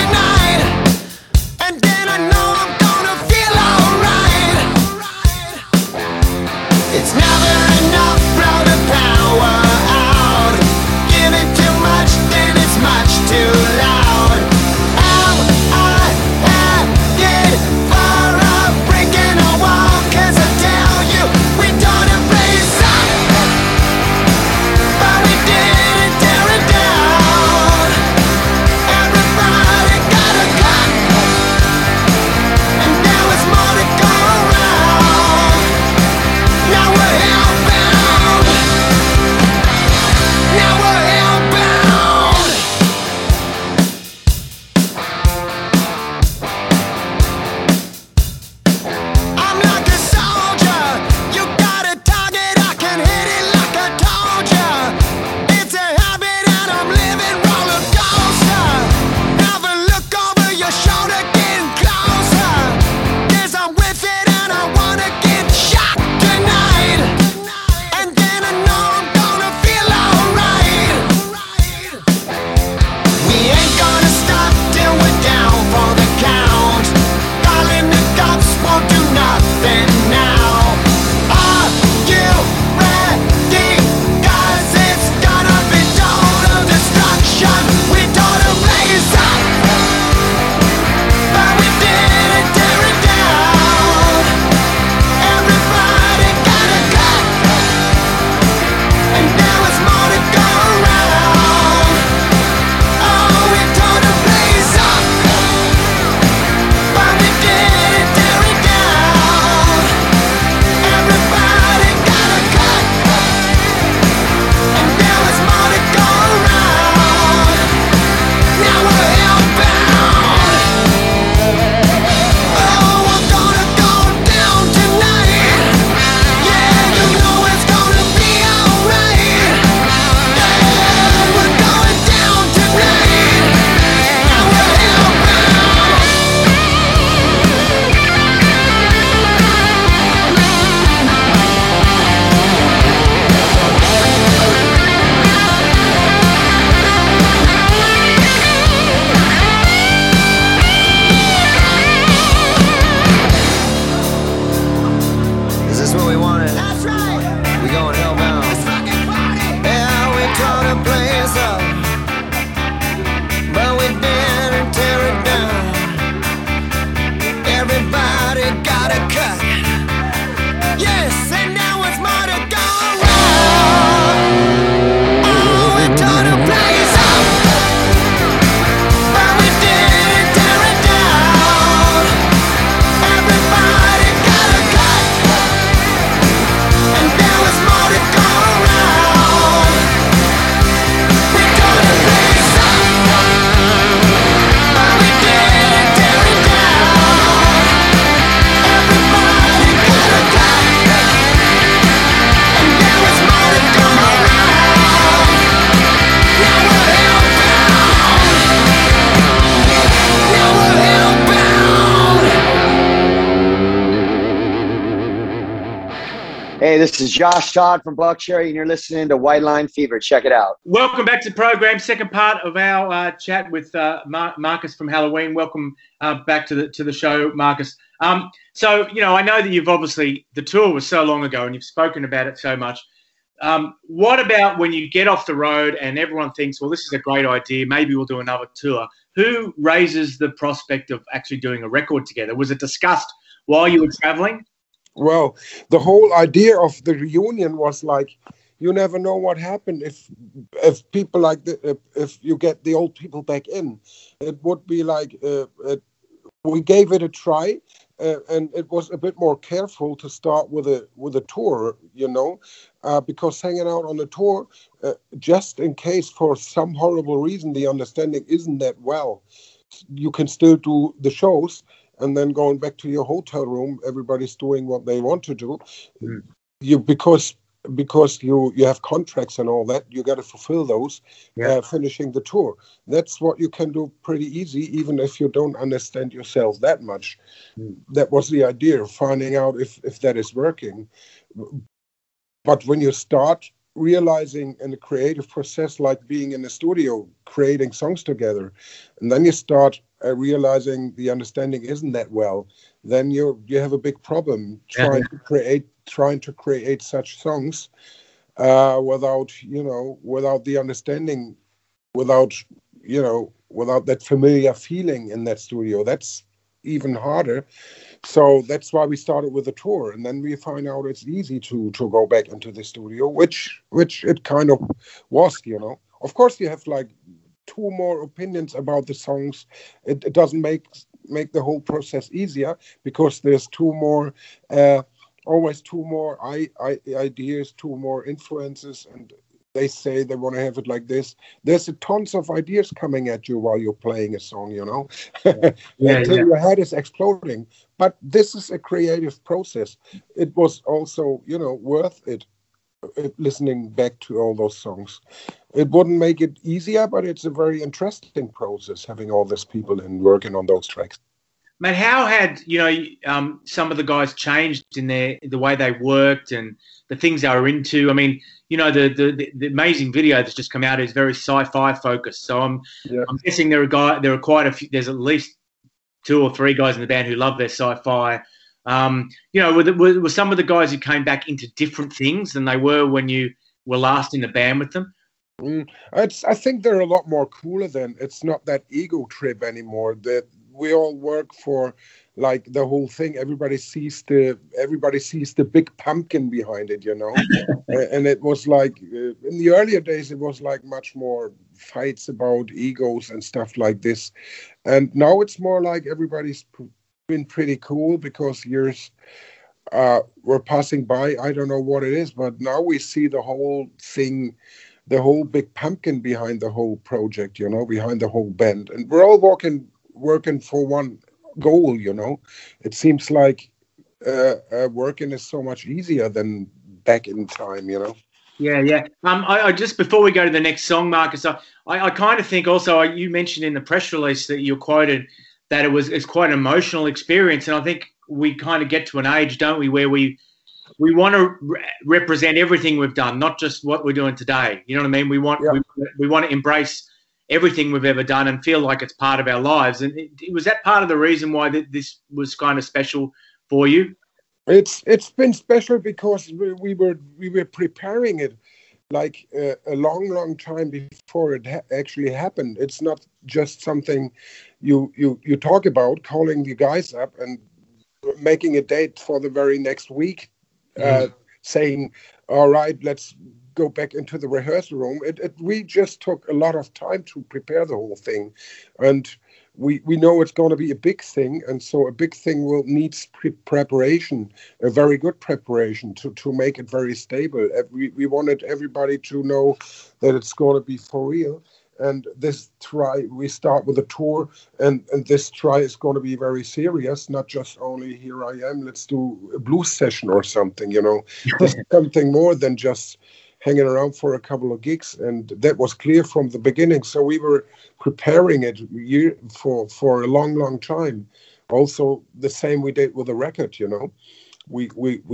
And then I know I'm gonna feel alright. Hey, this is Josh Todd from Buckcherry, and you're listening to White Line Fever. Check it out. Welcome back to the program. Second part of our uh, chat with uh, Mar- Marcus from Halloween. Welcome uh, back to the to the show, Marcus. Um, so, you know, I know that you've obviously, the tour was so long ago and you've spoken about it so much. Um, what about when you get off the road and everyone thinks, well, this is a great idea, maybe we'll do another tour? Who raises the prospect of actually doing a record together? Was it discussed while you were traveling? Well, the whole idea of the reunion was like, you never know what happened if if people like the, if, if you get the old people back in. It would be like uh, it, we gave it a try, uh, and it was a bit more careful to start with a with a tour, you know, uh, because hanging out on a tour, uh, just in case for some horrible reason the understanding isn't that well, you can still do the shows. And then going back to your hotel room, everybody's doing what they want to do. Mm. You because because you you have contracts and all that, you got to fulfill those. Yeah. Uh, finishing the tour, that's what you can do pretty easy, even if you don't understand yourself that much. Mm. That was the idea, finding out if if that is working. But when you start realizing in a creative process, like being in the studio, creating songs together, and then you start uh, realizing the understanding isn't that well, then you you have a big problem trying yeah. to create trying to create such songs uh, without you know without the understanding, without you know without that familiar feeling in that studio. That's even harder. So that's why we started with a tour, and then we find out it's easy to to go back into the studio, which which it kind of was, you know. Of course, you have like two more opinions about the songs. It, it doesn't make make the whole process easier because there's two more, uh, always two more I, I, ideas, two more influences, and they say they want to have it like this. There's a tons of ideas coming at you while you're playing a song, you know, yeah, until yeah. your head is exploding. But this is a creative process. It was also, you know, worth it, it listening back to all those songs. It wouldn't make it easier, but it's a very interesting process having all these people and working on those tracks. Matt, how had, you know, um, some of the guys changed in their the way they worked and the things they were into? I mean, you know, the the, the amazing video that's just come out is very sci-fi focused. So I'm yeah. I'm guessing there are guy there are quite a few. There's at least two or three guys in the band who love their sci-fi. Um, you know, were, were, were some of the guys who came back into different things than they were when you were last in the band with them? Mm, it's, I think they're a lot more cooler then. It's not that ego trip anymore. That we all work for like the whole thing. Everybody sees the everybody sees the big pumpkin behind it, you know. And it was like uh, in the earlier days, it was like much more fights about egos and stuff like this. And now it's more like everybody's been pretty cool because years uh, were passing by. I don't know what it is, but now we see the whole thing, the whole big pumpkin behind the whole project, you know, behind the whole band. And we're all working working for one goal, you know. It seems like uh, uh, working is so much easier than back in time, you know. Yeah, yeah. Um, I, I just before we go to the next song, Marcus, I, I, I kind of think also you mentioned in the press release that you quoted that it was it's quite an emotional experience, and I think we kind of get to an age, don't we, where we we want to re- represent everything we've done, not just what we're doing today. You know what I mean? We want yeah. we, we want to embrace everything we've ever done and feel like it's part of our lives. And it, it was that part of the reason why th- this was kind of special for you? It's it's been special because we, we were we were preparing it like uh, a long, long time before it ha- actually happened. It's not just something you you you talk about, calling the guys up and making a date for the very next week, uh, mm. saying, "All right, let's go back into the rehearsal room." It, it we just took a lot of time to prepare the whole thing, and we we know it's going to be a big thing, and so a big thing will needs pre- preparation, a very good preparation to to make it very stable. We we wanted everybody to know that it's going to be for real. And this try, we start with a tour, and, and this try is going to be very serious, not just only here I am, let's do a blues session or something, you know. This is something more than just hanging around for a couple of gigs, and that was clear from the beginning. So we were preparing it year, for, for a long, long time. Also, the same we did with the record, you know. We we we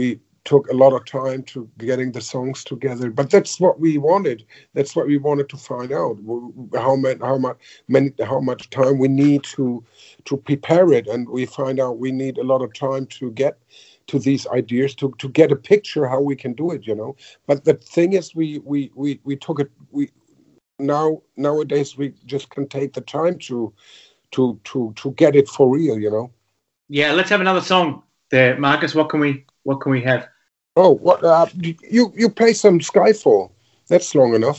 took a lot of time to getting the songs together. But that's what we wanted. That's what we wanted to find out, how much how much many how much time we need to to prepare it, and we find out we need a lot of time to get to these ideas, to to get a picture how we can do it, you know. But the thing is, we we we we took it. We now nowadays we just can take the time to to to to get it for real, you know. Yeah, let's have another song there, Marcus. What can we what can we have? Oh, what uh, you you play some Skyfall? That's long enough.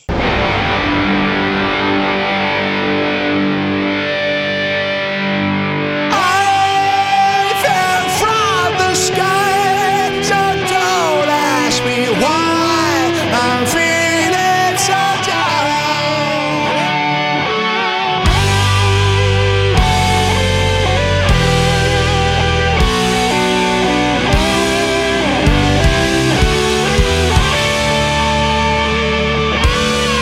Thank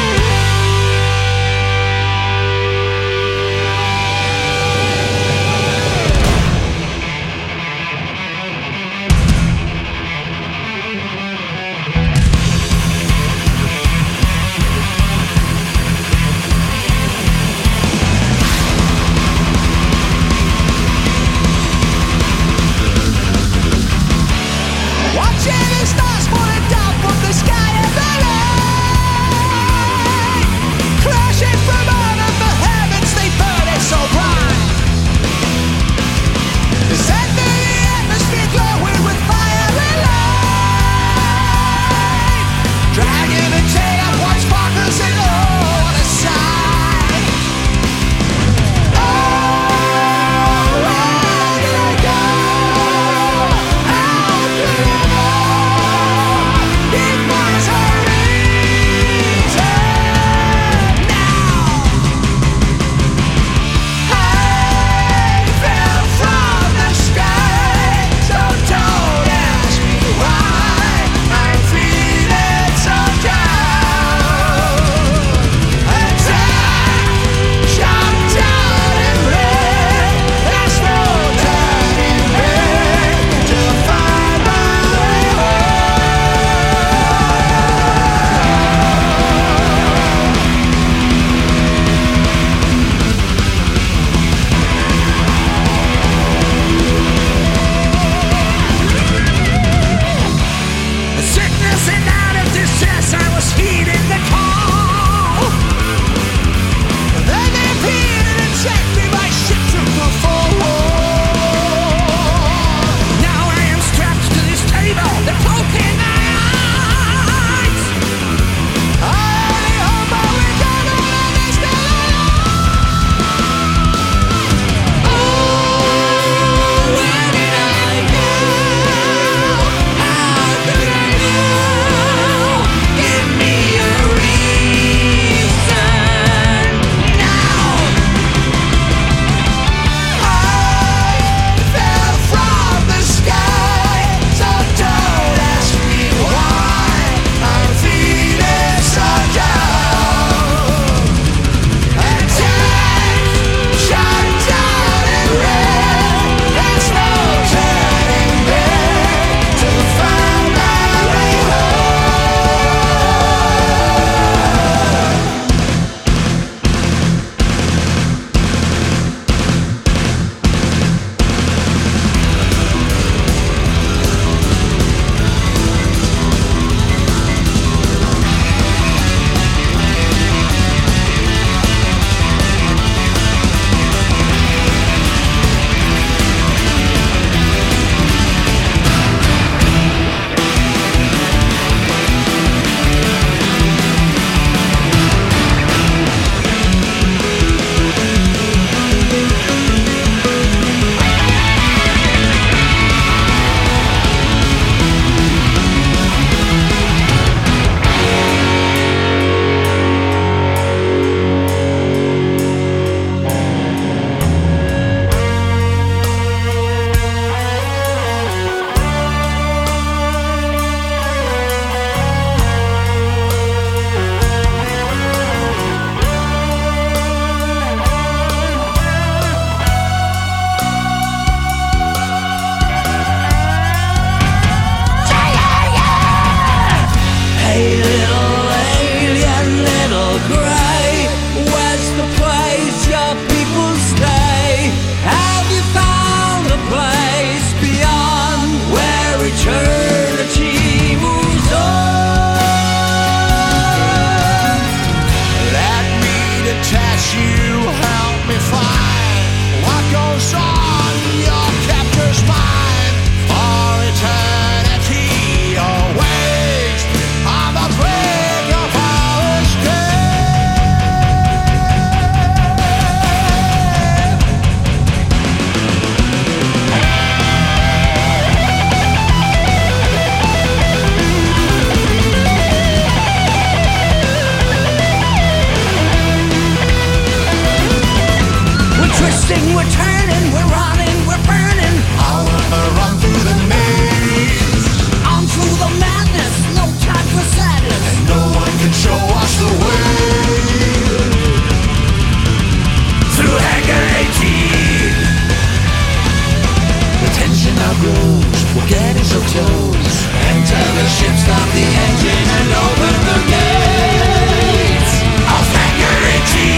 getting so close. Enter the ship, stop the engine, and open the gates of security.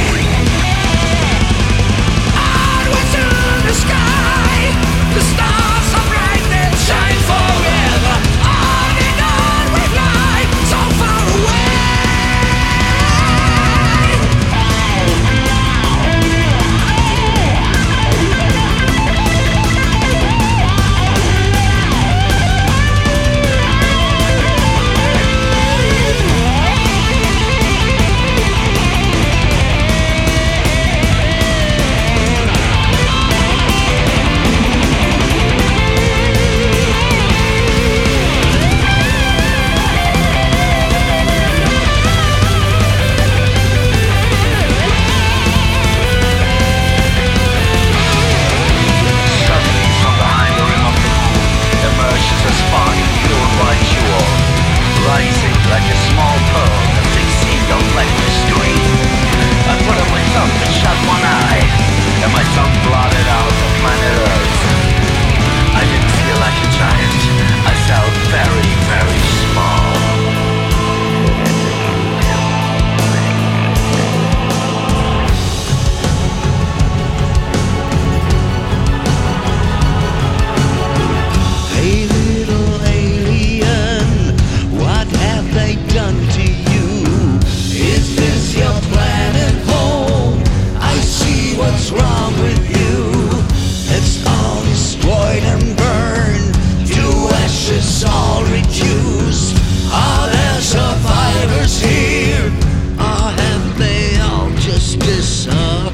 Onwards to the sky, the stars are bright and shine forever. On and on we fly, so far away. Rising like a small pearl that they see don't let me stream. I put up my thumb and shut one eye, and my tongue blotted out the planet Earth. I didn't feel like a giant, I felt very, very small. Hey little alien, what have they done to you? Is this your planet home? I see what's wrong with you. It's all destroyed and burned to ashes, all reduced. Are there survivors here? Or have they all just disappeared?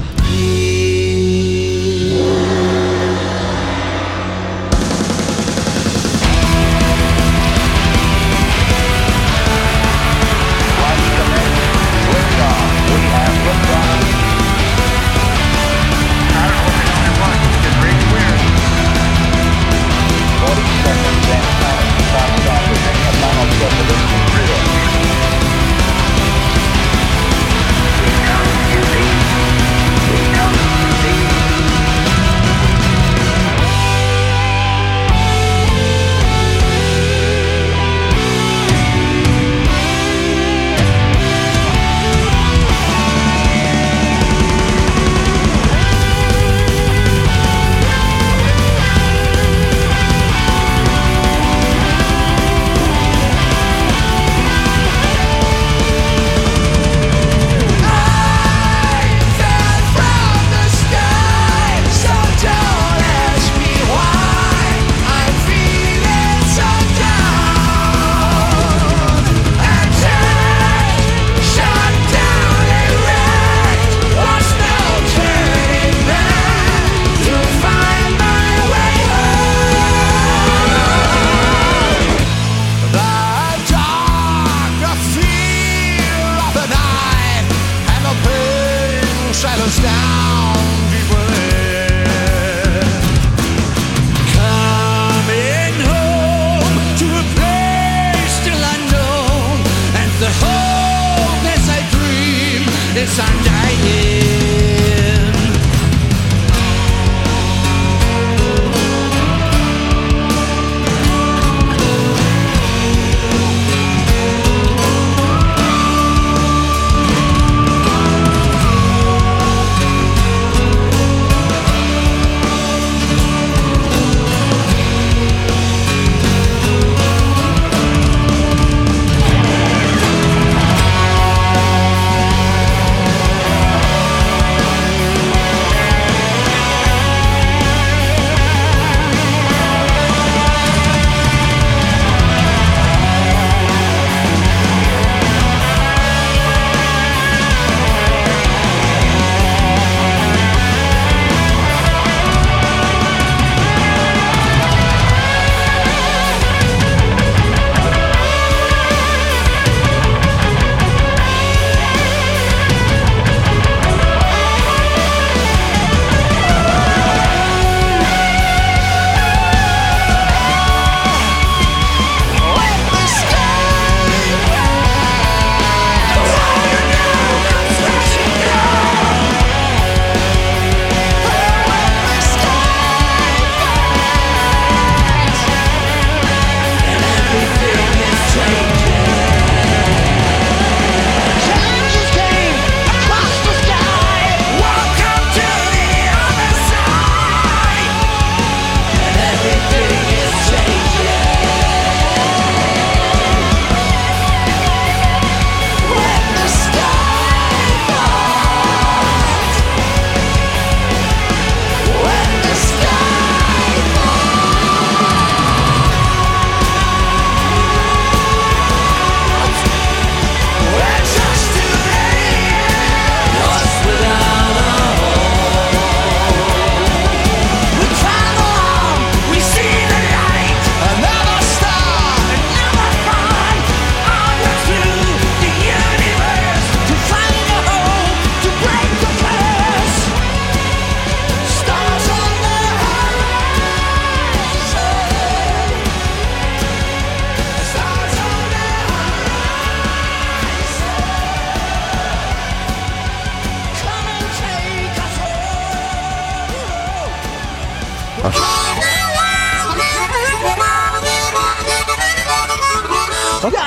It's undying.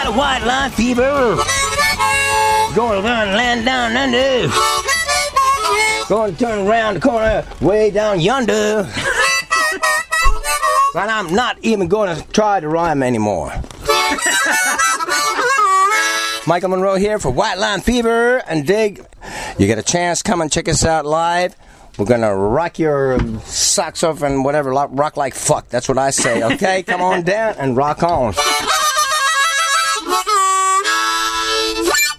got a white line fever. Going to run land down under. Going to turn around the corner way down yonder. But I'm not even going to try to rhyme anymore. Michael Monroe here for White Line Fever and Dig. You get a chance, come and check us out live. We're going to rock your socks off and whatever, rock like fuck. That's what I say, okay? Come on down and rock on.